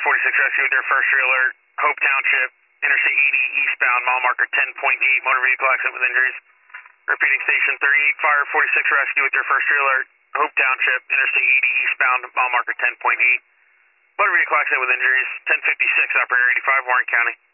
46 Rescue with their first alert. Hope Township, Interstate 80 eastbound, mile marker 10.8, motor vehicle accident with injuries. Repeating station 38 Fire 46 Rescue with their first alert. Hope Township, Interstate 80 eastbound, mile marker 10.8, motor vehicle accident with injuries. 1056, operator 85, Warren County.